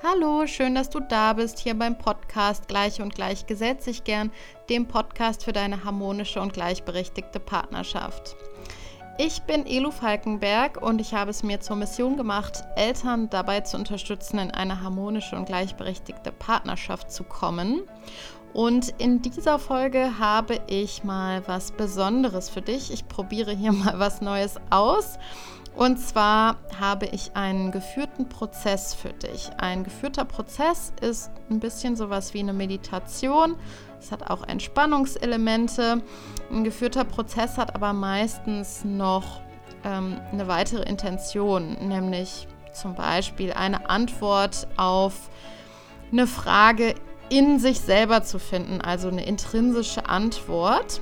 Hallo, schön, dass du da bist, hier beim Podcast Gleich und Gleich gesellt sich gern, dem Podcast für deine harmonische und gleichberechtigte Partnerschaft. Ich bin Elu Falkenberg und ich habe es mir zur Mission gemacht, Eltern dabei zu unterstützen, in eine harmonische und gleichberechtigte Partnerschaft zu kommen. Und in dieser Folge habe ich mal was Besonderes für dich. Ich probiere hier mal was Neues aus. Und zwar habe ich einen geführten Prozess für dich. Ein geführter Prozess ist ein bisschen sowas wie eine Meditation. Es hat auch Entspannungselemente. Ein geführter Prozess hat aber meistens noch eine weitere Intention, nämlich zum Beispiel eine Antwort auf eine Frage in sich selber zu finden, also eine intrinsische Antwort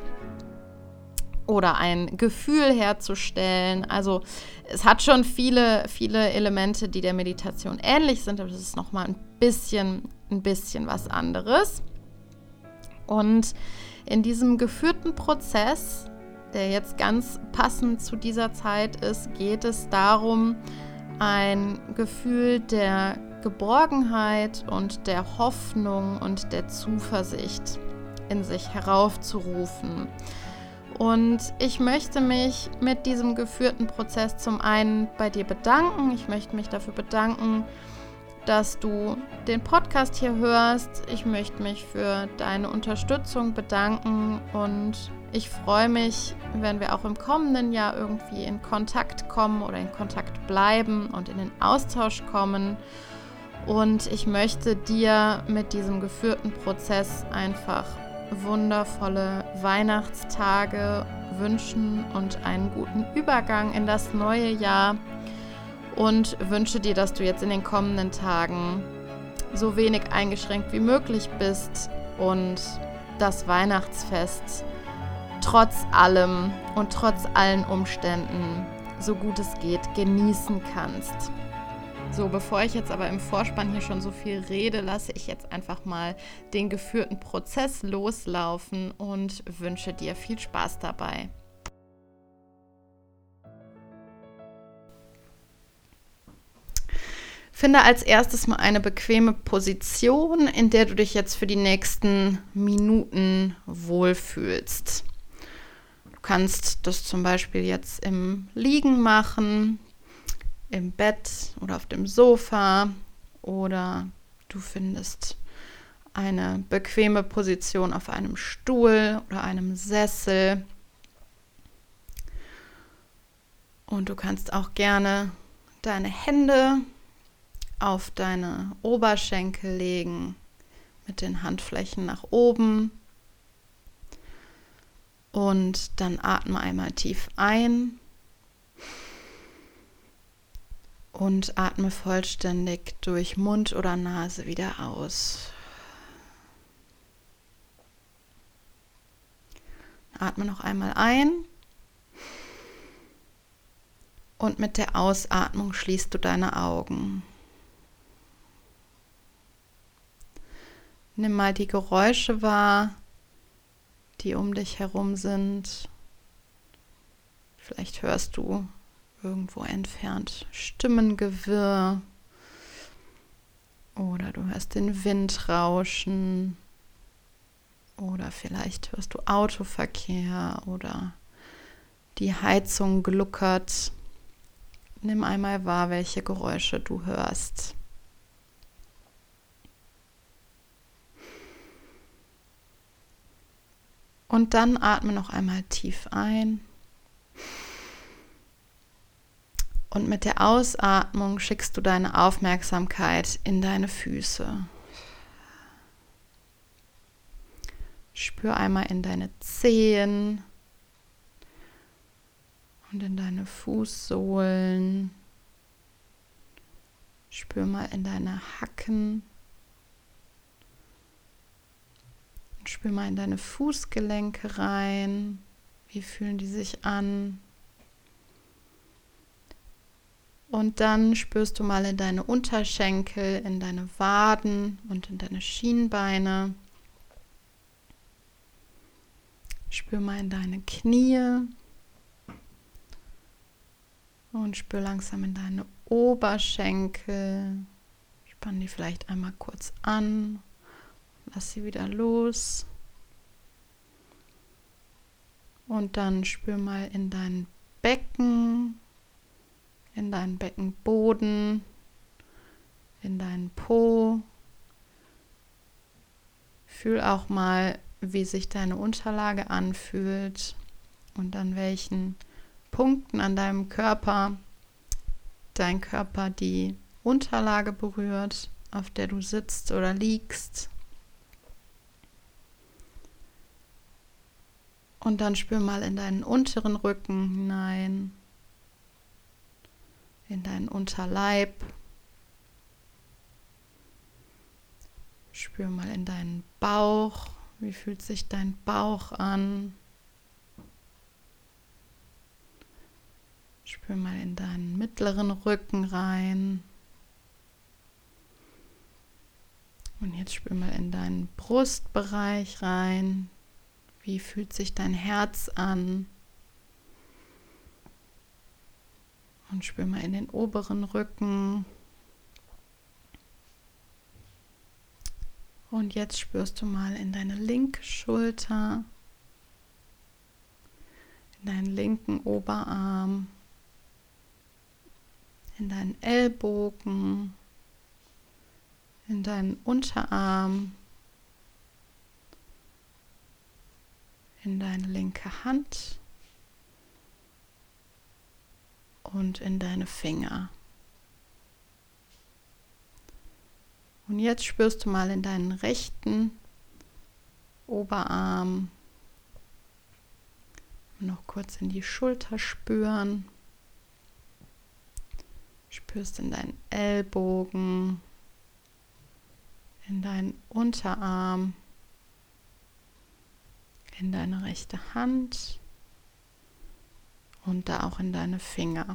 oder ein Gefühl herzustellen. Also es hat schon viele Elemente, die der Meditation ähnlich sind, aber das ist nochmal ein bisschen was anderes. Und in diesem geführten Prozess, der jetzt ganz passend zu dieser Zeit ist, geht es darum, ein Gefühl der Geborgenheit und der Hoffnung und der Zuversicht in sich heraufzurufen. Und ich möchte mich mit diesem geführten Prozess zum einen bei dir bedanken. Ich möchte mich dafür bedanken, dass du den Podcast hier hörst. Ich möchte mich für deine Unterstützung bedanken und ich freue mich, wenn wir auch im kommenden Jahr irgendwie in Kontakt kommen oder in Kontakt bleiben und in den Austausch kommen. Und ich möchte dir mit diesem geführten Prozess einfach wundervolle Weihnachtstage wünschen und einen guten Übergang in das neue Jahr und wünsche dir, dass du jetzt in den kommenden Tagen so wenig eingeschränkt wie möglich bist und das Weihnachtsfest trotz allem und trotz allen Umständen, so gut es geht, genießen kannst. So, bevor ich jetzt aber im Vorspann hier schon so viel rede, lasse ich jetzt einfach mal den geführten Prozess loslaufen und wünsche dir viel Spaß dabei. Finde als erstes mal eine bequeme Position, in der du dich jetzt für die nächsten Minuten wohlfühlst. Du kannst das zum Beispiel jetzt im Liegen machen, im Bett oder auf dem Sofa oder du findest eine bequeme Position auf einem Stuhl oder einem Sessel. Und du kannst auch gerne deine Hände auf deine Oberschenkel legen mit den Handflächen nach oben. Und dann atme einmal tief ein. Und atme vollständig durch Mund oder Nase wieder aus. Atme noch einmal ein. Und mit der Ausatmung schließt du deine Augen. Nimm mal die Geräusche wahr, die um dich herum sind. Vielleicht hörst du irgendwo entfernt Stimmengewirr oder du hörst den Wind rauschen oder vielleicht hörst du Autoverkehr oder die Heizung gluckert. Nimm einmal wahr, welche Geräusche du hörst. Und dann atme noch einmal tief ein. Und mit der Ausatmung schickst du deine Aufmerksamkeit in deine Füße. Spür einmal in deine Zehen und in deine Fußsohlen. Spür mal in deine Hacken. Und spür mal in deine Fußgelenke rein. Wie fühlen die sich an? Und dann spürst du mal in deine Unterschenkel, in deine Waden und in deine Schienbeine. Spür mal in deine Knie und spür langsam in deine Oberschenkel. Spann die vielleicht einmal kurz an, lass sie wieder los. Und dann spür mal in dein Becken, in deinen Beckenboden, in deinen Po. Fühl auch mal, wie sich deine Unterlage anfühlt und an welchen Punkten an deinem Körper dein Körper die Unterlage berührt, auf der du sitzt oder liegst. Und dann spür mal in deinen unteren Rücken hinein, in deinen Unterleib. Spür mal in deinen Bauch. Wie fühlt sich dein Bauch an? Spür mal in deinen mittleren Rücken rein. Und jetzt spür mal in deinen Brustbereich rein. Wie fühlt sich dein Herz an? Und spür mal in den oberen Rücken. Und jetzt spürst du mal in deine linke Schulter, in deinen linken Oberarm, in deinen Ellbogen, in deinen Unterarm, in deine linke Hand und in deine Finger. Und jetzt spürst du mal in deinen rechten Oberarm, noch kurz in die Schulter spüren. Spürst in deinen Ellbogen, in deinen Unterarm, in deine rechte Hand und da auch in deine Finger.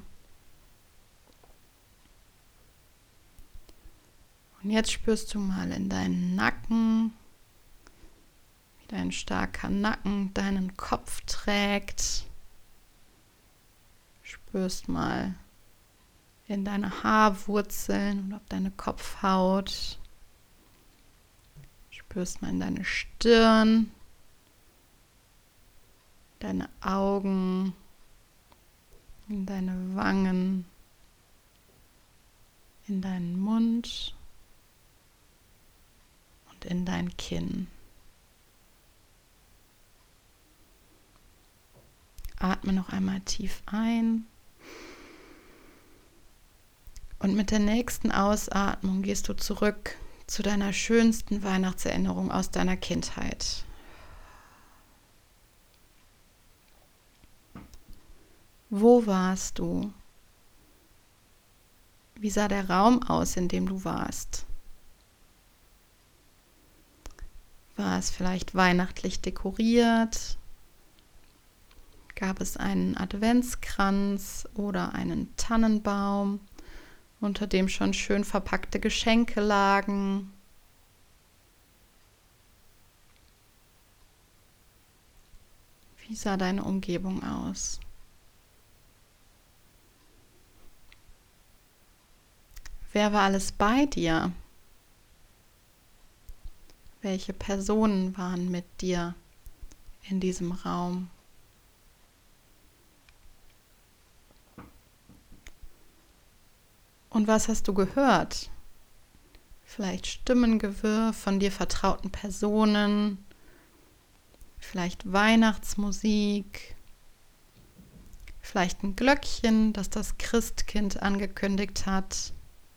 Und jetzt spürst du mal in deinen Nacken, wie dein starker Nacken deinen Kopf trägt. Spürst mal in deine Haarwurzeln und auf deine Kopfhaut. Spürst mal in deine Stirn, deine Augen, in deine Wangen, in deinen Mund und in dein Kinn. Atme noch einmal tief ein. Und mit der nächsten Ausatmung gehst du zurück zu deiner schönsten Weihnachtserinnerung aus deiner Kindheit. Wo warst du? Wie sah der Raum aus, in dem du warst? War es vielleicht weihnachtlich dekoriert? Gab es einen Adventskranz oder einen Tannenbaum, unter dem schon schön verpackte Geschenke lagen? Wie sah deine Umgebung aus? Wer war alles bei dir? Welche Personen waren mit dir in diesem Raum? Und was hast du gehört? Vielleicht Stimmengewirr von dir vertrauten Personen, vielleicht Weihnachtsmusik, vielleicht ein Glöckchen, das das Christkind angekündigt hat.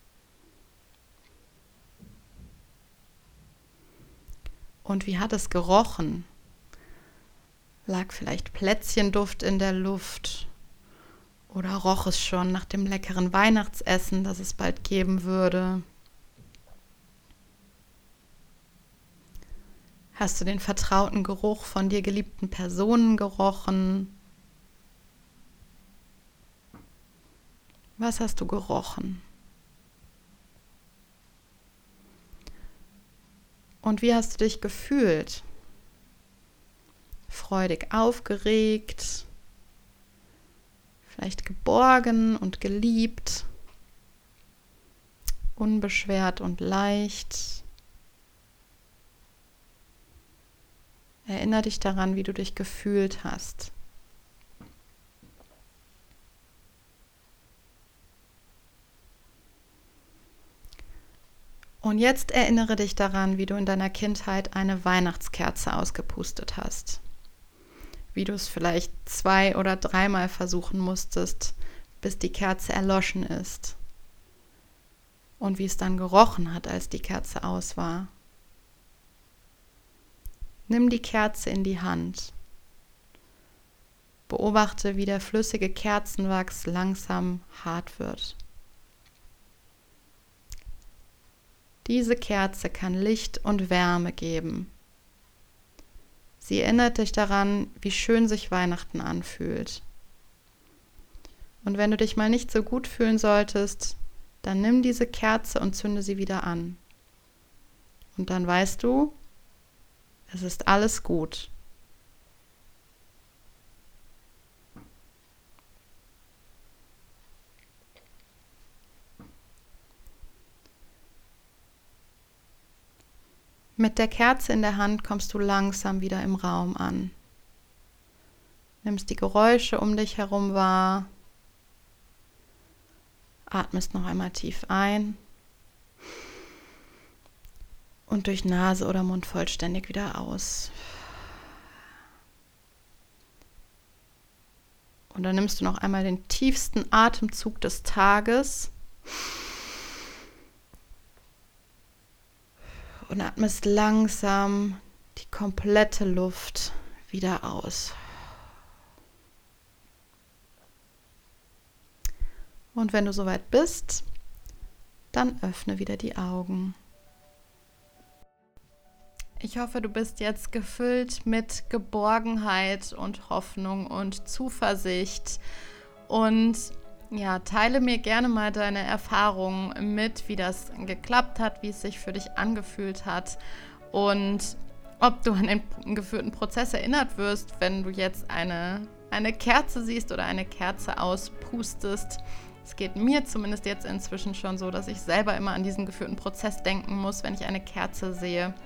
Und wie hat es gerochen? Lag vielleicht Plätzchenduft in der Luft? Oder roch es schon nach dem leckeren Weihnachtsessen, das es bald geben würde? Hast du den vertrauten Geruch von dir geliebten Personen gerochen? Was hast du gerochen? Und wie hast du dich gefühlt? Freudig aufgeregt? Vielleicht geborgen und geliebt? unbeschwert und leicht. Erinnere dich daran, wie du dich gefühlt hast. Und jetzt erinnere dich daran, wie du in deiner Kindheit eine Weihnachtskerze ausgepustet hast. Wie du es vielleicht 2- oder 3-mal versuchen musstest, bis die Kerze erloschen ist. Und wie es dann gerochen hat, als die Kerze aus war. Nimm die Kerze in die Hand. Beobachte, wie der flüssige Kerzenwachs langsam hart wird. Diese Kerze kann Licht und Wärme geben. Sie erinnert dich daran, wie schön sich Weihnachten anfühlt. Und wenn du dich mal nicht so gut fühlen solltest, dann nimm diese Kerze und zünde sie wieder an. Und dann weißt du, es ist alles gut. Mit der Kerze in der Hand kommst du langsam wieder im Raum an. Nimmst die Geräusche um dich herum wahr. Atmest noch einmal tief ein und durch Nase oder Mund vollständig wieder aus. Und dann nimmst du noch einmal den tiefsten Atemzug des Tages und atmest langsam die komplette Luft wieder aus. Und wenn du soweit bist, dann öffne wieder die Augen. Ich hoffe, du bist jetzt gefüllt mit Geborgenheit und Hoffnung und Zuversicht. Und ja, teile mir gerne mal deine Erfahrungen mit, wie das geklappt hat, wie es sich für dich angefühlt hat und ob du an den geführten Prozess erinnert wirst, wenn du jetzt eine Kerze siehst oder eine Kerze auspustest. Es geht mir zumindest jetzt inzwischen schon so, dass ich selber immer an diesen geführten Prozess denken muss, wenn ich eine Kerze sehe.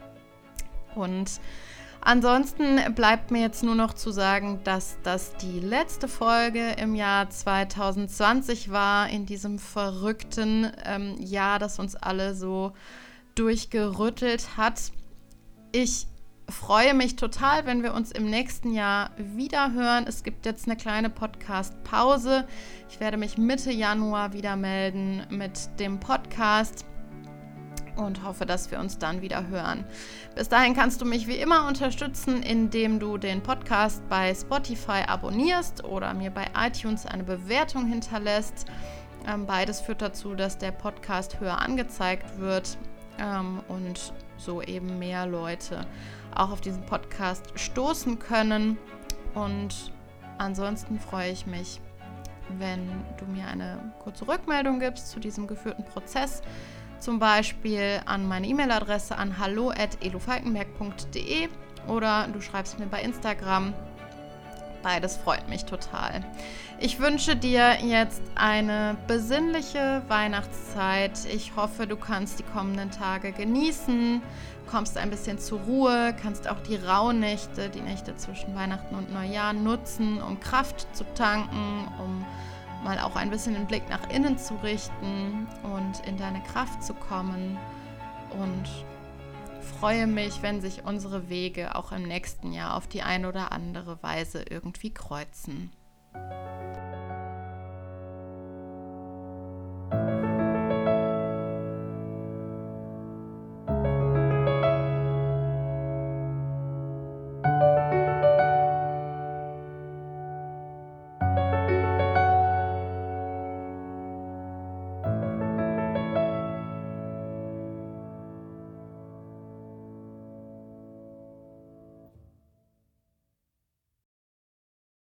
Und ansonsten bleibt mir jetzt nur noch zu sagen, dass das die letzte Folge im Jahr 2020 war, in diesem verrückten Jahr, das uns alle so durchgerüttelt hat. Ich freue mich total, wenn wir uns im nächsten Jahr wieder hören. Es gibt jetzt eine kleine Podcast-Pause. Ich werde mich Mitte Januar wieder melden mit dem Podcast und hoffe, dass wir uns dann wieder hören. Bis dahin kannst du mich wie immer unterstützen, indem du den Podcast bei Spotify abonnierst oder mir bei iTunes eine Bewertung hinterlässt. Beides führt dazu, dass der Podcast höher angezeigt wird und so eben mehr Leute auch auf diesen Podcast stoßen können. Und ansonsten freue ich mich, wenn du mir eine kurze Rückmeldung gibst zu diesem geführten Prozess. Zum Beispiel an meine E-Mail-Adresse an hallo@elofalkenberg.de oder du schreibst mir bei Instagram. Beides freut mich total. Ich wünsche dir jetzt eine besinnliche Weihnachtszeit. Ich hoffe, du kannst die kommenden Tage genießen, kommst ein bisschen zur Ruhe, kannst auch die Rauhnächte, die Nächte zwischen Weihnachten und Neujahr nutzen, um Kraft zu tanken, um mal auch ein bisschen den Blick nach innen zu richten und in deine Kraft zu kommen. Und freue mich, wenn sich unsere Wege auch im nächsten Jahr auf die eine oder andere Weise irgendwie kreuzen.